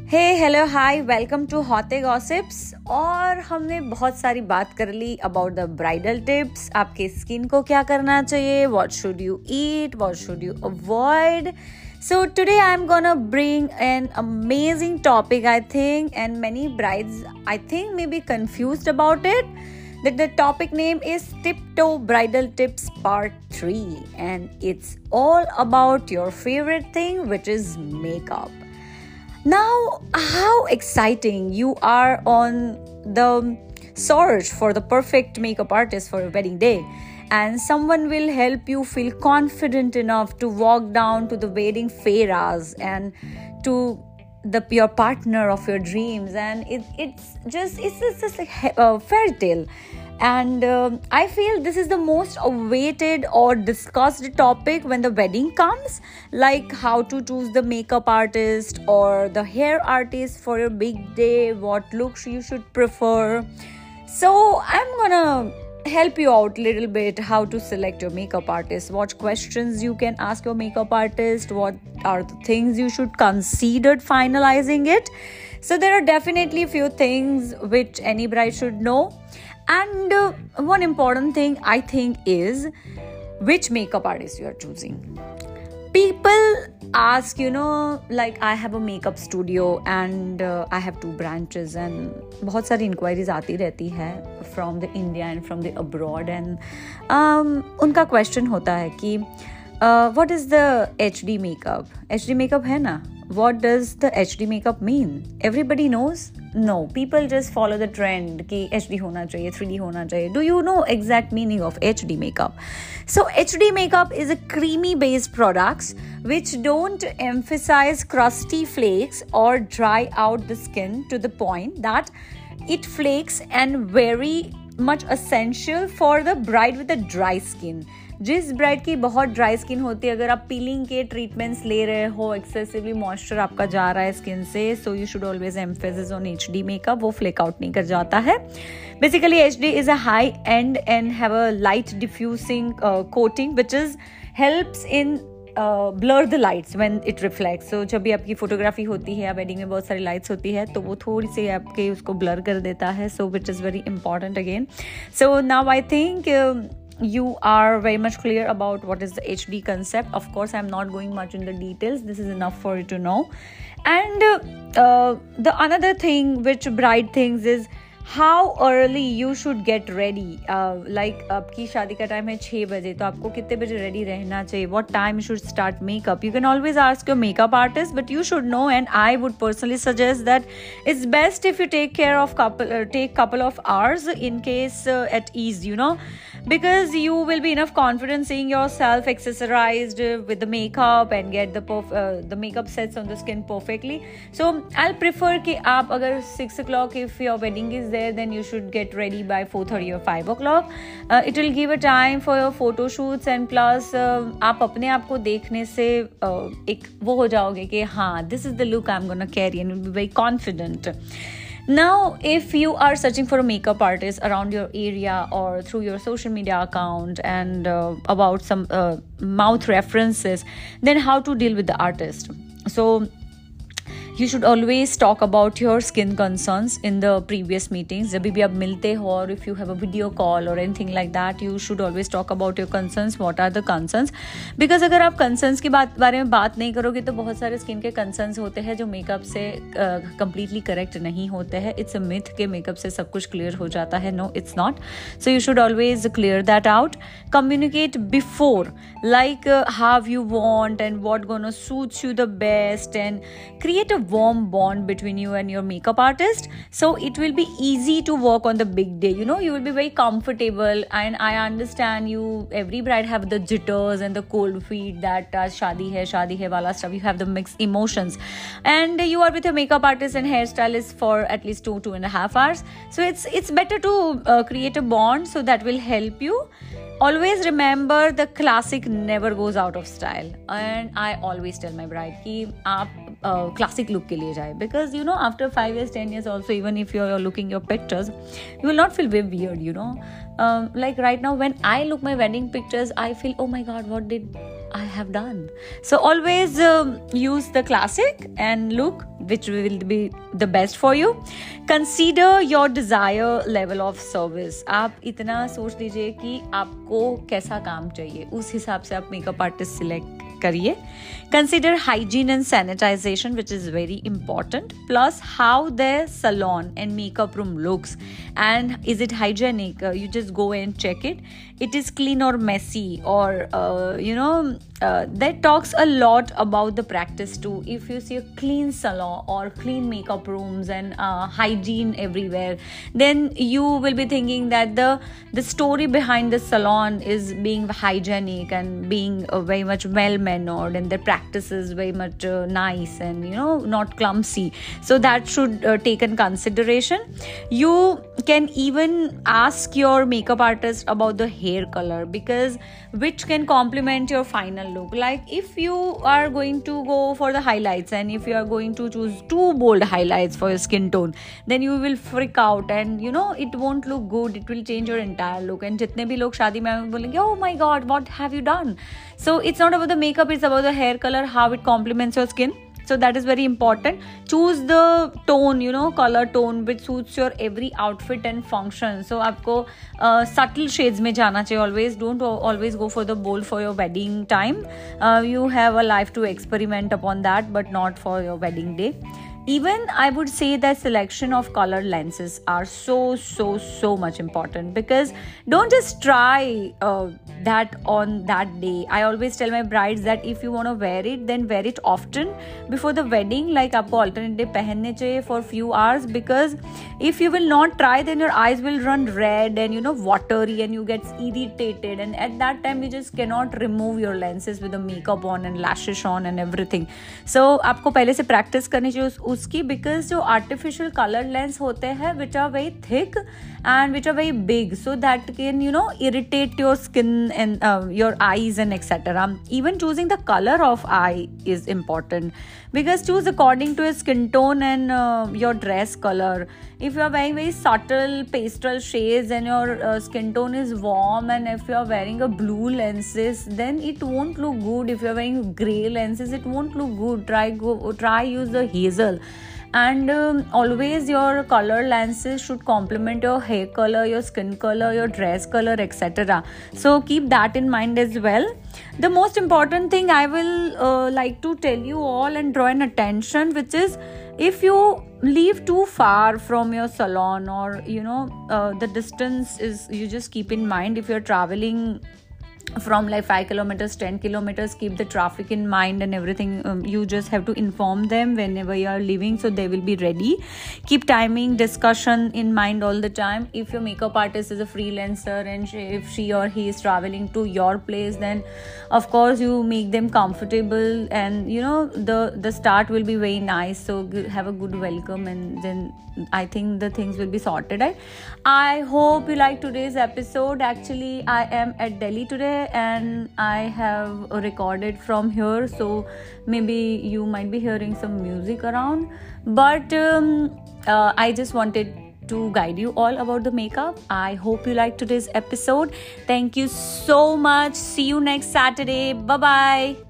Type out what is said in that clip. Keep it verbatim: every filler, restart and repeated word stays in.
Hey hello hi welcome to haute gossips. और हमने बहुत सारी बात कर ली अबाउट द ब्राइडल टिप्स, आपके स्किन को क्या करना चाहिए, what should you eat, what should you avoid. So today I'm gonna bring an amazing topic, I think, and many brides I think may be confused about it. That the topic name is Tiptoe Bridal Tips Part three, and it's all about your favorite thing, which is makeup. Now, how exciting you are on the search for the perfect makeup artist for your wedding day, and someone will help you feel confident enough to walk down to the wedding fairas and to the your partner of your dreams, and it, it's just it's just, just like a fairy tale. And um I feel this is the most awaited or discussed topic when the wedding comes, like how to choose the makeup artist or the hair artist for your big day, what looks you should prefer. So I'm gonna help you out a little bit how to select your makeup artist, what questions you can ask your makeup artist, what are the things you should consider finalizing it. So there are definitely few things which any bride should know. And uh, one important thing I think is which makeup artist you are choosing. People ask, you know, like I have a makeup studio and uh, I have two branches, and बहुत सारी inquiries आती रहती है from the India and from the abroad, and um, उनका question होता है कि uh, what is the H D makeup? H D makeup है ना? What does the H D makeup mean? Everybody knows? No, people just follow the trend कि H D होना चाहिए, three D होना चाहिए. Do you know exact meaning of H D makeup? So H D makeup is a creamy based products which don't emphasize crusty flakes or dry out the skin to the point that it flakes, and very much essential for the bride with a dry skin. जिस bride की बहुत dry skin होती है, अगर आप piling के treatments ले रहे हो, एक्सेसिवली मॉइस्चर आपका जा रहा है स्किन से, so you should always emphasis on H D makeup. वो फ्लेक आउट नहीं कर जाता है. Basically H D is a high end and have a light diffusing coating which is helps in blur the lights when it reflects. So जब भी आपकी photography होती है या वेडिंग में बहुत सारी लाइट्स होती है तो वो थोड़ी सी आपके उसको ब्लर कर देता है. So which is very important again. So now I think you are very much clear about what is the H D concept. Of course, I'm not going much in the details. This is enough for you to know. And uh, uh, the another thing which bride thinks is how early you should get ready. Uh, like आपकी शादी का time है छः बजे, तो आपको कितने बजे रेडी रहना चाहिए? What time you should start makeup? You can always ask your makeup artist, but you should know, and I would personally suggest that it's best if you take care of couple uh, take couple of hours in case uh, at ease, you know, because you will be enough confident seeing yourself accessorized uh, with the makeup and get the perf- uh, the makeup sets on the skin perfectly. So I'll prefer कि आप अगर six o'clock if your wedding is there, then you should get ready by four thirty or five o'clock. Uh, it will give a time for your photo shoots, and plus uh, आप अपने आप को देखने से uh, एक वो हो जाओगे कि हाँ, this is the look I'm gonna carry, and you'll be very confident. Now, if you are searching for a makeup artist around your area or through your social media account and uh, about some uh, mouth references, then how to deal with the artist? So you should always talk about your skin concerns in the previous meetings. जब भी आप मिलते हो, और if you have a video call or anything like that, you should always talk about your concerns. What are the concerns? Because अगर आप concerns के बात बारे में बात नहीं करोगे तो बहुत सारे स्किन के concerns होते हैं जो मेकअप से completely correct नहीं होते हैं. It's a myth कि मेकअप से सब कुछ clear हो जाता है. No, it's not. So you should always clear that out. Communicate before, like uh, how you want and what gonna suits you the best, and create a warm bond between you and your makeup artist, so it will be easy to work on the big day. You know, you will be very comfortable. And I understand you, every bride have the jitters and the cold feet that uh, shadi hai shadi hai wala stuff. You have the mixed emotions, and you are with your makeup artist and hairstylist for at least two two and a half hours. So it's it's better to uh, create a bond, so that will help you. Always remember, the classic never goes out of style, and I always tell my bride कि आप classic look के लिए जाए, because you know after five years, ten years also, even if you're looking your pictures, you will not feel very weird, you know. Um, like right now when I look my wedding pictures, I feel, oh my god, what did I have done. So always um, use the classic and look which will be the best for you. Consider your desire level of service. आप इतना सोच लीजिए कि आपको कैसा काम चाहिए, उस हिसाब से आप मेकअप आर्टिस्ट सिलेक्ट करिए. Consider hygiene and sanitization, which is very important, plus how the salon and makeup room looks, and is it hygienic. Uh, you just go and check it. It is clean or messy, or uh, you know uh, that talks a lot about the practice too. If you see a clean salon or clean makeup rooms and uh, hygiene everywhere, then you will be thinking that the the story behind the salon is being hygienic and being uh, very much well mannered, and the practice is very much uh, nice and you know not clumsy. So that should uh, take in consideration. You can even ask your makeup artist about the hair color, because which can complement your final look. Like if you are going to go for the highlights, and if you are going to choose too bold highlights for your skin tone, then you will freak out and you know it won't look good. It will change your entire look, and jitne bhi log shaadi mein bolenge, oh my god, what have you done? So it's not about the makeup, it's about the hair color, how it complements your skin. So that is very important. Choose the tone, you know, color tone which suits your every outfit and function. So आपको uh, subtle shades में जाना चाहिए always. Don't always go for the bold for your wedding time. Uh, you have a life to experiment upon that, but not for your wedding day. Even I would say that selection of colored lenses are so so so much important, because don't just try uh, that on that day. I always tell my brides that if you want to wear it, then wear it often before the wedding. Like आपको alternate day पहनने चाहिए for few hours, because if you will not try, then your eyes will run red and you know watery, and you get irritated, and at that time you just cannot remove your lenses with the makeup on and lashes on and everything. So आपको पहले से practice करनी चाहिए उसकी, because जो artificial colored lens होते हैं which are very thick and which are very big, so that can you know irritate your skin and uh, your eyes and et cetera. Even choosing the color of eye is important, because choose according to your skin tone and uh, your dress color. If you are wearing very subtle pastel shades and your uh, skin tone is warm, and if you are wearing a blue lenses, then it won't look good. If you are wearing gray lenses, it won't look good. Try go try use the hazel. And um, always your color lenses should complement your hair color, your skin color, your dress color, et cetera. So keep that in mind as well. The most important thing I will uh, like to tell you all and draw an attention, which is if you leave too far from your salon, or you know uh, the distance is, you just keep in mind if you're traveling from like five kilometers, ten kilometers, keep the traffic in mind and everything. Um, you just have to inform them whenever you are leaving, so they will be ready. Keep timing discussion in mind all the time. If your makeup artist is a freelancer and she, if she or he is traveling to your place, then of course you make them comfortable, and you know the the start will be very nice. So have a good welcome, and then I think the things will be sorted out. I hope you like today's episode. Actually, I am at Delhi today and I have recorded from here, so maybe you might be hearing some music around, but um, uh, I just wanted to guide you all about the makeup. I hope you liked today's episode. Thank you so much. See you next Saturday. Bye bye.